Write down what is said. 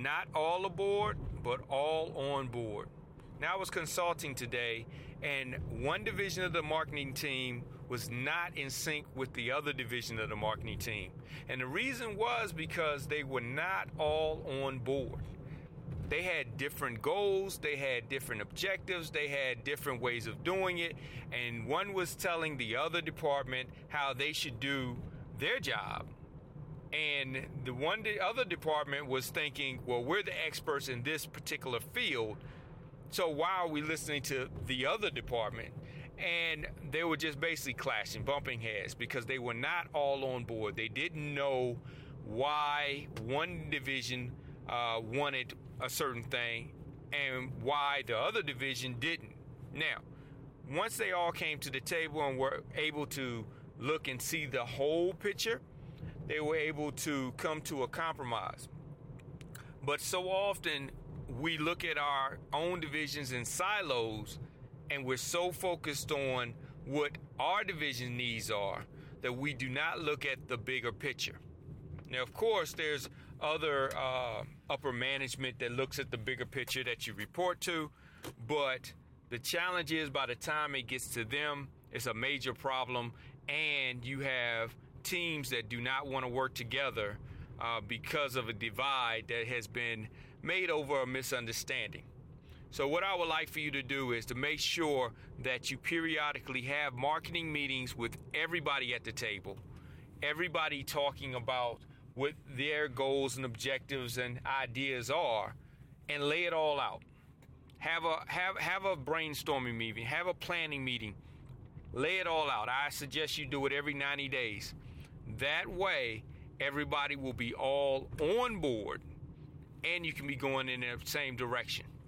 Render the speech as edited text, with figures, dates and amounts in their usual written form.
Not all aboard, but all on board. Now, I was consulting today, and one division of the marketing team was not in sync with the other division of the marketing team. And the reason was because they were not all on board. They had different goals, they had different objectives, they had different ways of doing it, and one was telling the other department how they should do their job. And the other department was thinking, well, we're the experts in this particular field, so why are we listening to the other department? And they were just basically clashing, bumping heads, because they were not all on board. They didn't know why one division wanted a certain thing and why the other division didn't. Now, once they all came to the table and were able to look and see the whole picture, they were able to come to a compromise. But so often we look at our own divisions in silos, and we're so focused on what our division needs are that we do not look at the bigger picture. Now, of course, there's other upper management that looks at the bigger picture that you report to, but the challenge is by the time it gets to them, it's a major problem, and you have teams that do not want to work together because of a divide that has been made over a misunderstanding. So what I would like for you to do is to make sure that you periodically have marketing meetings with everybody at the table, everybody talking about what their goals and objectives and ideas are, and lay it all out. Have a brainstorming meeting, have a planning meeting, lay it all out. I suggest you do it every 90 days. That way, everybody will be all on board, and you can be going in the same direction.